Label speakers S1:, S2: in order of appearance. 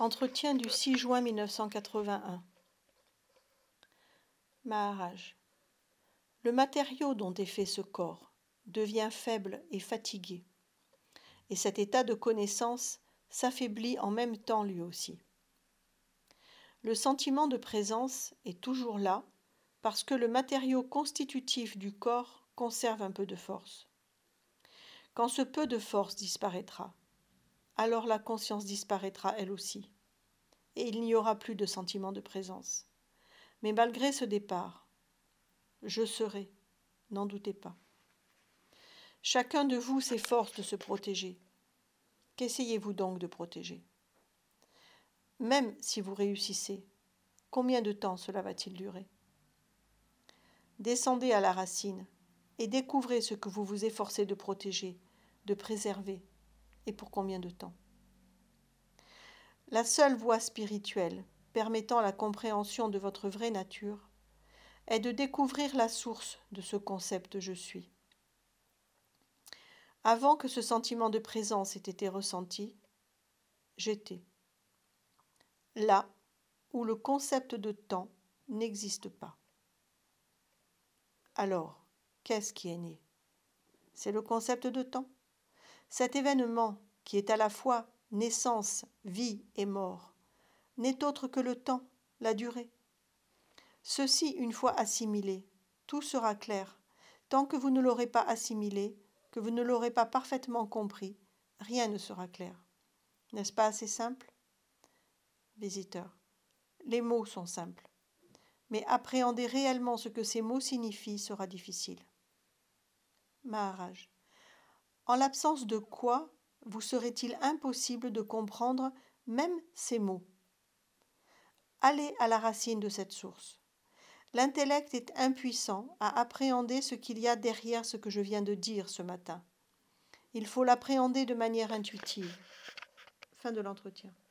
S1: Entretien du 6 juin 1981. Maharaj. Le matériau dont est fait ce corps devient faible et fatigué, et cet état de connaissance s'affaiblit en même temps lui aussi. Le sentiment de présence est toujours là parce que le matériau constitutif du corps conserve un peu de force. Quand ce peu de force disparaîtra, alors la conscience disparaîtra elle aussi, et il n'y aura plus de sentiment de présence. Mais malgré ce départ, je serai, n'en doutez pas. Chacun de vous s'efforce de se protéger. Qu'essayez-vous donc de protéger? Même si vous réussissez, combien de temps cela va-t-il durer? Descendez à la racine et découvrez ce que vous vous efforcez de protéger, de préserver, et pour combien de temps. La seule voie spirituelle permettant la compréhension de votre vraie nature est de découvrir la source de ce concept « je suis ». Avant que ce sentiment de présence ait été ressenti, j'étais. Là où le concept de temps n'existe pas. Alors, qu'est-ce qui est né? C'est le concept de temps. Cet événement qui est à la fois naissance, vie et mort, n'est autre que le temps, la durée. Ceci, une fois assimilé, tout sera clair. Tant que vous ne l'aurez pas assimilé, que vous ne l'aurez pas parfaitement compris, rien ne sera clair. N'est-ce pas assez simple? Visiteur. Les mots sont simples, mais appréhender réellement ce que ces mots signifient sera difficile. Maharaj. En l'absence de quoi vous serait-il impossible de comprendre même ces mots? Allez à la racine de cette source. L'intellect est impuissant à appréhender ce qu'il y a derrière ce que je viens de dire ce matin. Il faut l'appréhender de manière intuitive. Fin de l'entretien.